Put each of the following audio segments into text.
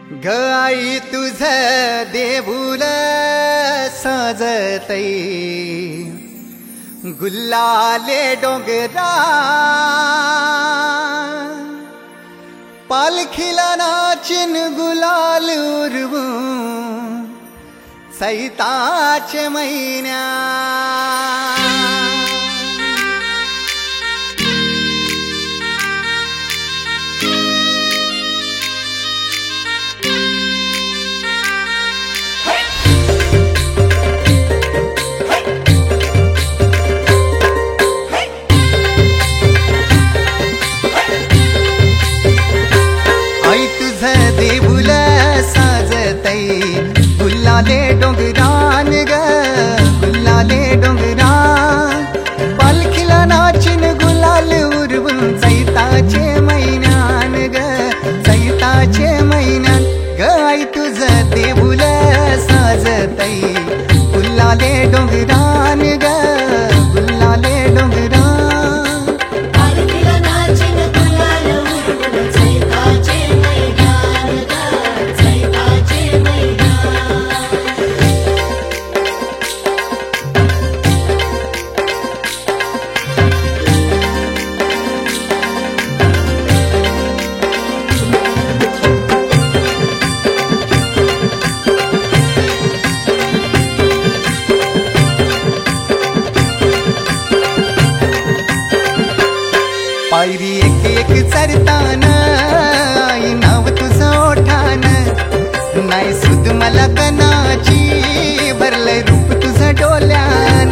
ग आई तुझ देऊळ सजतई गुल्लाले डोंगरा पालखीला नाचिन गुलाल उरवू सैताचे महिन्या देऊळ साजतई गुल्लाले डोंगरान ग गुल्लाले डोंगरान पालखीला नाचिन गुलाल उरवून चैताचे महिन्यान ग चैताचे महिन्यान ग आई तुझ देऊळ साजतई गुल्लाले डोंगरान ग गुल्लाले डोंगरान पायरी एक एक चरताना आई नाव तुझं ओठान नाही सुद मला कनाची भरलंय रूप तुझं डोल्यान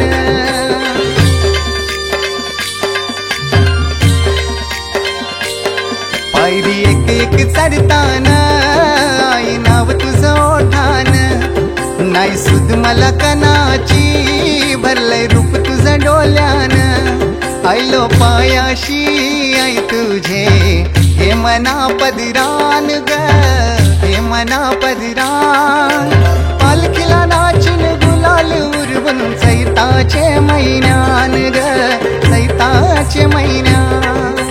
पायरी एक एक चरताना आई नाव तुझं ओठान नाही सुद मला कनाची भरलंय रूप तुझं डोल्यान आयलो पायाशी आई तुझे हे मना पदरान ग हे मना पदरान पालखीला नाचिन गुलाल उरवून चैताचे महिन्यान ग चैताचे महिन्यान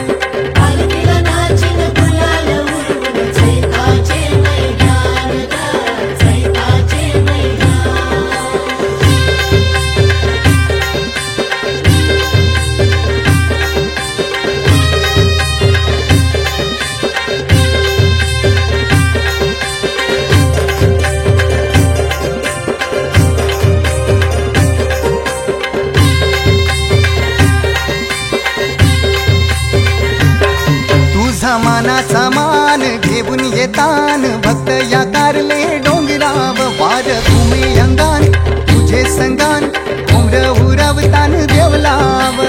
मानाचा मान घेऊन येतान भक्त या कारले डोंगराव वार भूमी अंगान तुझे संगान उमर उरवतान देवलाव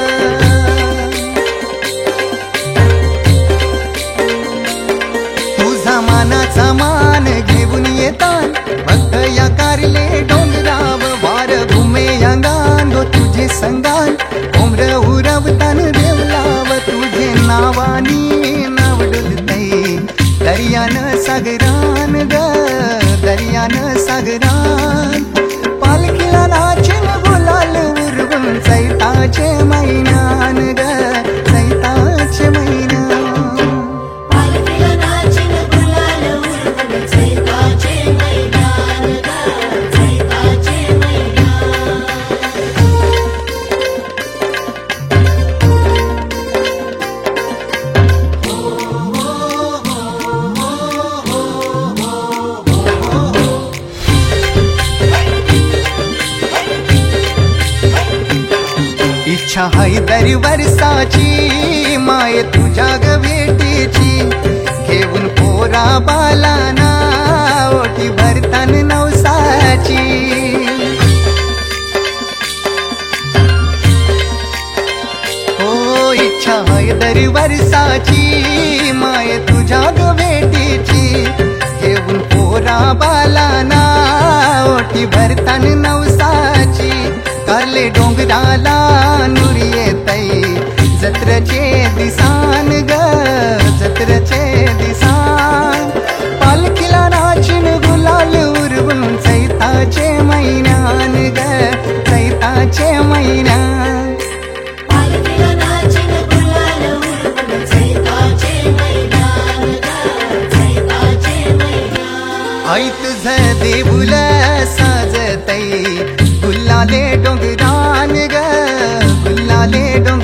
तुझा मानाचा मान घेऊन येतान भक्त या कारले डोंगराव वार भूमी अंगान तुझे संगान उमर उरवतान देवलाव तुझे नावानी दर्यान सागरान ग दर्यान सागरान पालखीला नाचिन गुलाल उरवून चैताचे महिन्यान ग चैताचे महिन्यान इच्छा हाय दर वर्षाची माय तुझ्या ग भेटीची घेऊन पोरा बालाना ओटी भरतान नवसाची हो इच्छा हाय दर वर्षाची माय तुझ्या ग भेटीची घेऊन पोरा बालाना ओटी भरतान नवसाची कारले डोंगराला नुरी येतई जत्रचे दिसान ग जत्रचे दिसान पालखीला नाचिन गुलाल उरवून चैताचे महिन्यान ग चैताचे महिन्यान चैताचे महिन्यान ग चैताचे महिन्यान आई तुझ देऊल साजतई गुल्लाले डोंगरान ग गुल्लाले डोंगर